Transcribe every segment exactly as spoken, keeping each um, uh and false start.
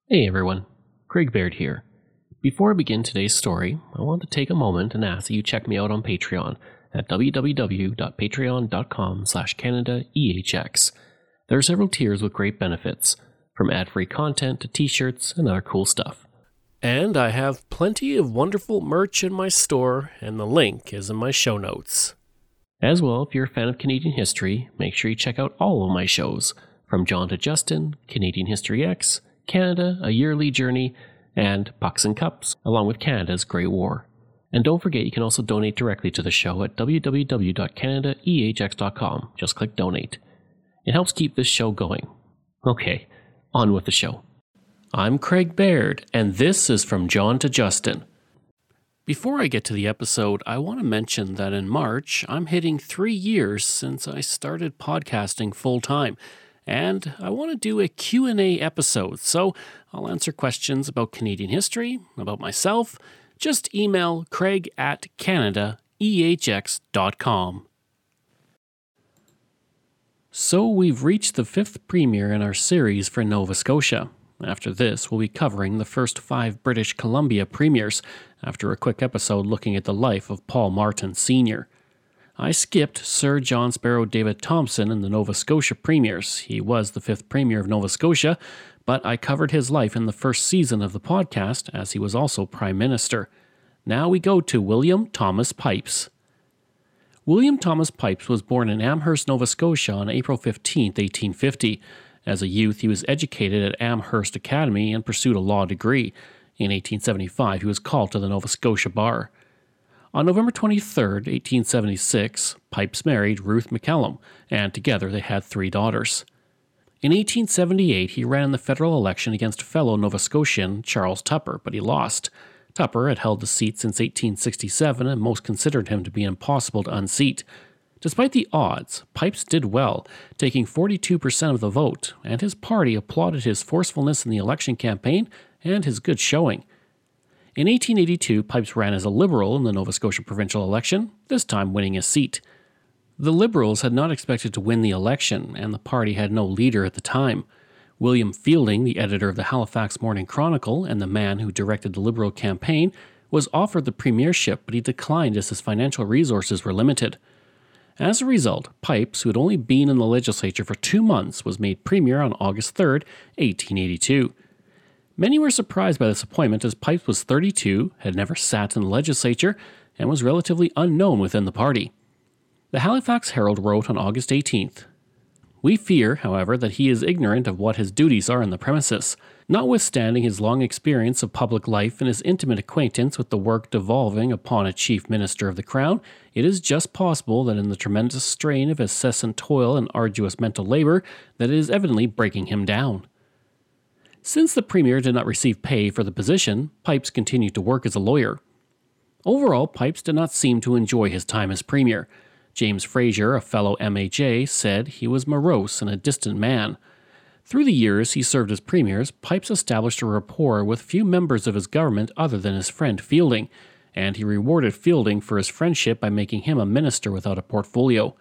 Hey everyone, Craig Baird here. Before I begin today's story, I want to take a moment and ask that you check me out on Patreon at www.patreon.com slash CanadaEHX. There are several tiers with great benefits, from ad-free content to t-shirts and other cool stuff. And I have plenty of wonderful merch in my store, and the link is in my show notes. As well, if you're a fan of Canadian history, make sure you check out all of my shows, from John to Justin, Canadian History X, Canada, A Yearly Journey, and Pucks and Cups, along with Canada's Great War. And don't forget you can also donate directly to the show at w w w dot canada e h x dot com. Just click donate. It helps keep this show going. Okay, on with the show. I'm Craig Baird, and this is From John to Justin. Before I get to the episode, I want to mention that in March, I'm hitting three years since I started podcasting full-time. And I want to do a Q and A episode, so I'll answer questions about Canadian history, about myself. Just email craig at canada e h x dot com. So we've reached the fifth premiere in our series for Nova Scotia. After this, we'll be covering the first five British Columbia premiers, after a quick episode looking at the life of Paul Martin Senior I skipped Sir John Sparrow David Thompson in the Nova Scotia premiers. He was the fifth premier of Nova Scotia, but I covered his life in the first season of the podcast, as he was also Prime Minister. Now we go to William Thomas Pipes. William Thomas Pipes was born in Amherst, Nova Scotia on April fifteenth, eighteen fifty. As a youth, he was educated at Amherst Academy and pursued a law degree. In eighteen seventy-five, he was called to the Nova Scotia Bar. On November twenty-third, eighteen seventy-six, Pipes married Ruth McCallum, and together they had three daughters. In eighteen seventy-eight, he ran in the federal election against fellow Nova Scotian Charles Tupper, but he lost. Tupper had held the seat since eighteen sixty-seven, and most considered him to be impossible to unseat. Despite the odds, Pipes did well, taking forty-two percent of the vote, and his party applauded his forcefulness in the election campaign and his good showing. In eighteen eighty-two, Pipes ran as a Liberal in the Nova Scotia provincial election, this time winning a seat. The Liberals had not expected to win the election, and the party had no leader at the time. William Fielding, the editor of the Halifax Morning Chronicle and the man who directed the Liberal campaign, was offered the premiership, but he declined as his financial resources were limited. As a result, Pipes, who had only been in the legislature for two months, was made premier on August third, eighteen eighty-two. Many were surprised by this appointment, as Pipes was thirty-two, had never sat in the legislature, and was relatively unknown within the party. The Halifax Herald wrote on August eighteenth, "We fear, however, that he is ignorant of what his duties are in the premises. Notwithstanding his long experience of public life and his intimate acquaintance with the work devolving upon a chief minister of the Crown, it is just possible that in the tremendous strain of incessant toil and arduous mental labor, that it is evidently breaking him down." Since the Premier did not receive pay for the position, Pipes continued to work as a lawyer. Overall, Pipes did not seem to enjoy his time as Premier. James Fraser, a fellow M H A, said he was morose and a distant man. Through the years he served as Premiers, Pipes established a rapport with few members of his government other than his friend Fielding, and he rewarded Fielding for his friendship by making him a minister without a portfolio.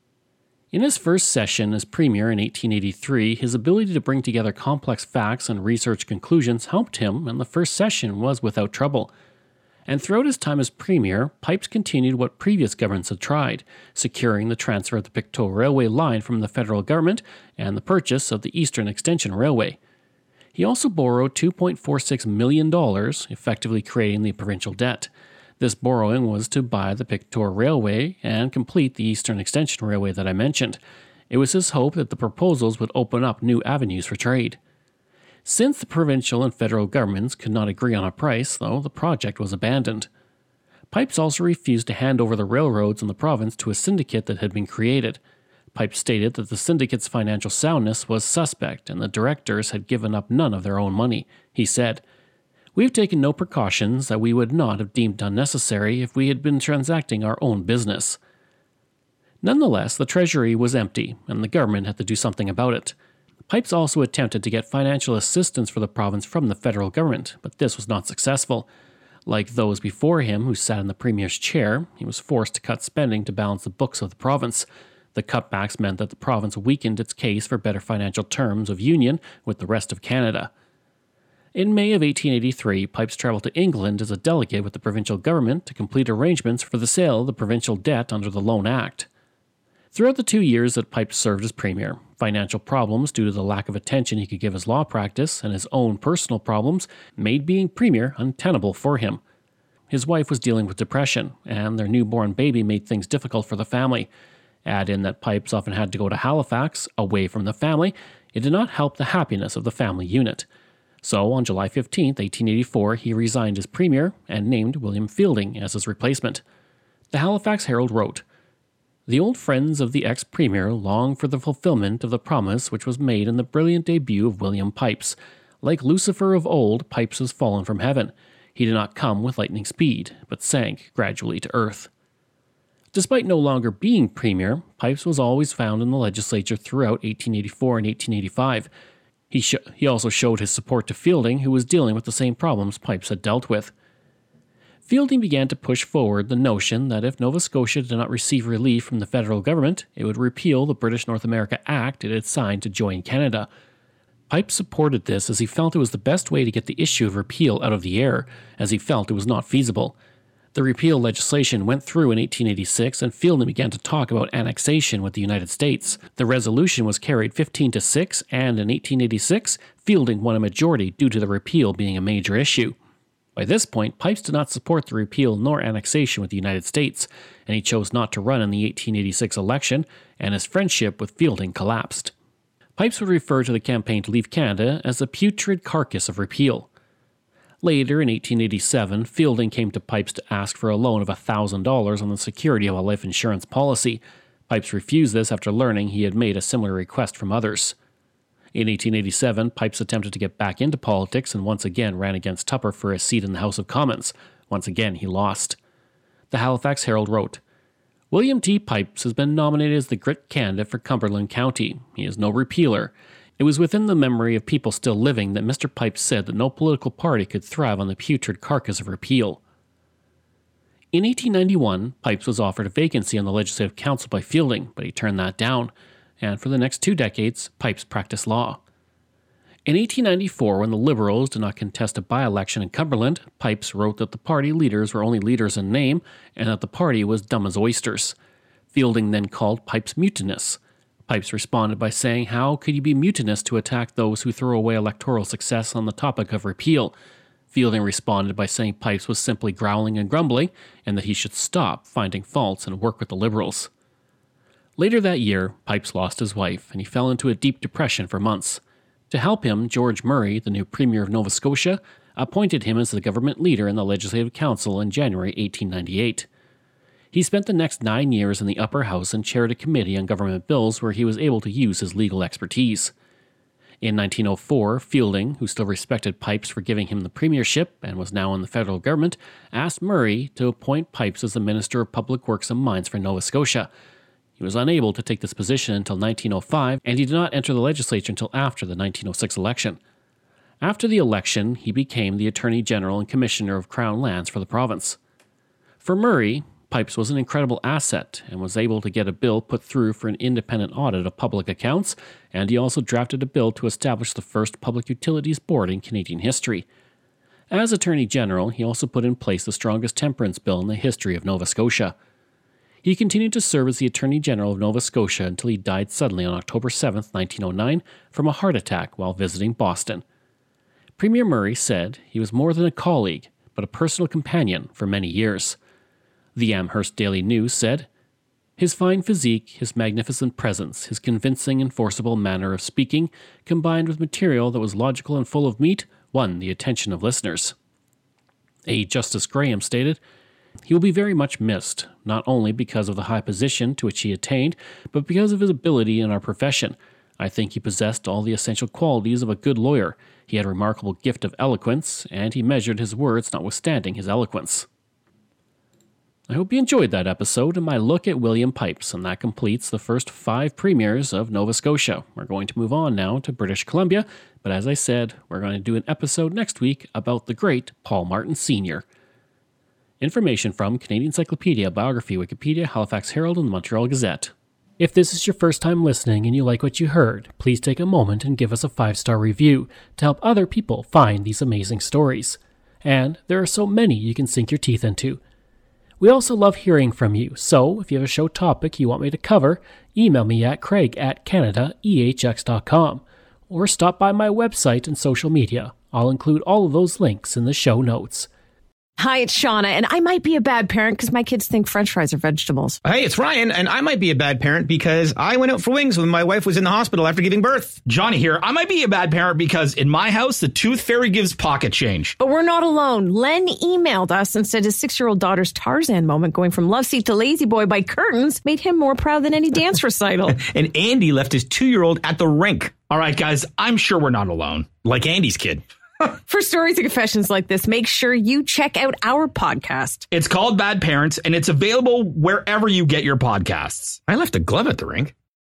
In his first session as Premier in eighteen eighty-three, his ability to bring together complex facts and research conclusions helped him, and the first session was without trouble. And throughout his time as Premier, Pipes continued what previous governments had tried, securing the transfer of the Pictou Railway line from the federal government and the purchase of the Eastern Extension Railway. He also borrowed two point four six million dollars, effectively creating the provincial debt. This borrowing was to buy the Pictou Railway and complete the Eastern Extension Railway that I mentioned. It was his hope that the proposals would open up new avenues for trade. Since the provincial and federal governments could not agree on a price, though, the project was abandoned. Pipes also refused to hand over the railroads in the province to a syndicate that had been created. Pipes stated that the syndicate's financial soundness was suspect and the directors had given up none of their own money. He said, "We have taken no precautions that we would not have deemed unnecessary if we had been transacting our own business." Nonetheless, the treasury was empty, and the government had to do something about it. Pipes also attempted to get financial assistance for the province from the federal government, but this was not successful. Like those before him who sat in the Premier's chair, he was forced to cut spending to balance the books of the province. The cutbacks meant that the province weakened its case for better financial terms of union with the rest of Canada. In May of eighteen eighty-three, Pipes traveled to England as a delegate with the provincial government to complete arrangements for the sale of the provincial debt under the Loan Act. Throughout the two years that Pipes served as Premier, financial problems due to the lack of attention he could give his law practice and his own personal problems made being Premier untenable for him. His wife was dealing with depression, and their newborn baby made things difficult for the family. Add in that Pipes often had to go to Halifax, away from the family, it did not help the happiness of the family unit. So, on July fifteenth, eighteen eighty-four, he resigned as Premier and named William Fielding as his replacement. The Halifax Herald wrote, "The old friends of the ex-Premier long for the fulfillment of the promise which was made in the brilliant debut of William Pipes. Like Lucifer of old, Pipes has fallen from heaven. He did not come with lightning speed, but sank gradually to earth." Despite no longer being Premier, Pipes was always found in the legislature throughout eighteen eighty-four and eighteen eighty-five. He, sh- he also showed his support to Fielding, who was dealing with the same problems Pipes had dealt with. Fielding began to push forward the notion that if Nova Scotia did not receive relief from the federal government, it would repeal the British North America Act it had signed to join Canada. Pipes supported this as he felt it was the best way to get the issue of repeal out of the air, as he felt it was not feasible. The repeal legislation went through in eighteen eighty-six, and Fielding began to talk about annexation with the United States. The resolution was carried fifteen to six, and in eighteen eighty-six, Fielding won a majority due to the repeal being a major issue. By this point, Pipes did not support the repeal nor annexation with the United States, and he chose not to run in the eighteen eighty-six election, and his friendship with Fielding collapsed. Pipes would refer to the campaign to leave Canada as the putrid carcass of repeal. Later, in eighteen eighty-seven, Fielding came to Pipes to ask for a loan of one thousand dollars on the security of a life insurance policy. Pipes refused this after learning he had made a similar request from others. In eighteen eighty-seven, Pipes attempted to get back into politics and once again ran against Tupper for a seat in the House of Commons. Once again, he lost. The Halifax Herald wrote, "William T. Pipes has been nominated as the Grit candidate for Cumberland County. He is no repealer. It was within the memory of people still living that Mister Pipes said that no political party could thrive on the putrid carcass of repeal." In eighteen ninety-one, Pipes was offered a vacancy on the Legislative Council by Fielding, but he turned that down, and for the next two decades, Pipes practiced law. In eighteen ninety-four, when the Liberals did not contest a by-election in Cumberland, Pipes wrote that the party leaders were only leaders in name, and that the party was dumb as oysters. Fielding then called Pipes mutinous. Pipes responded by saying, "How could you be mutinous to attack those who throw away electoral success on the topic of repeal?" Fielding responded by saying Pipes was simply growling and grumbling, and that he should stop finding faults and work with the Liberals. Later that year, Pipes lost his wife, and he fell into a deep depression for months. To help him, George Murray, the new Premier of Nova Scotia, appointed him as the government leader in the Legislative Council in January eighteen ninety-eight. He spent the next nine years in the upper house and chaired a committee on government bills where he was able to use his legal expertise. In nineteen oh four, Fielding, who still respected Pipes for giving him the premiership and was now in the federal government, asked Murray to appoint Pipes as the Minister of Public Works and Mines for Nova Scotia. He was unable to take this position until nineteen oh five, and he did not enter the legislature until after the nineteen oh six election. After the election, he became the Attorney General and Commissioner of Crown Lands for the province. For Murray, Pipes was an incredible asset and was able to get a bill put through for an independent audit of public accounts, and he also drafted a bill to establish the first Public Utilities Board in Canadian history. As Attorney General, he also put in place the strongest temperance bill in the history of Nova Scotia. He continued to serve as the Attorney General of Nova Scotia until he died suddenly on October seventh, nineteen oh nine, from a heart attack while visiting Boston. Premier Murray said he was more than a colleague, but a personal companion for many years. The Amherst Daily News said, "His fine physique, his magnificent presence, his convincing and forcible manner of speaking, combined with material that was logical and full of meat, won the attention of listeners." A Justice Graham stated, "He will be very much missed, not only because of the high position to which he attained, but because of his ability in our profession. I think he possessed all the essential qualities of a good lawyer. He had a remarkable gift of eloquence, and he measured his words notwithstanding his eloquence." I hope you enjoyed that episode and my look at William Pipes, and that completes the first five premiers of Nova Scotia. We're going to move on now to British Columbia, but as I said, we're going to do an episode next week about the great Paul Martin Senior Information from Canadian Encyclopedia, Biography, Wikipedia, Halifax Herald, and the Montreal Gazette. If this is your first time listening and you like what you heard, please take a moment and give us a five-star review to help other people find these amazing stories. And there are so many you can sink your teeth into. We also love hearing from you, so if you have a show topic you want me to cover, email me at craig at canada e h x dot com or stop by my website and social media. I'll include all of those links in the show notes. Hi, it's Shauna, and I might be a bad parent because my kids think French fries are vegetables. Hey, it's Ryan, and I might be a bad parent because I went out for wings when my wife was in the hospital after giving birth. Johnny here. I might be a bad parent because in my house, the tooth fairy gives pocket change. But we're not alone. Len emailed us and said his six-year-old daughter's Tarzan moment going from love seat to lazy boy by curtains made him more proud than any dance recital. And Andy left his two-year-old at the rink. All right, guys, I'm sure we're not alone. Like Andy's kid. For stories and confessions like this, make sure you check out our podcast. It's called Bad Parents, and it's available wherever you get your podcasts. I left a glove at the rink.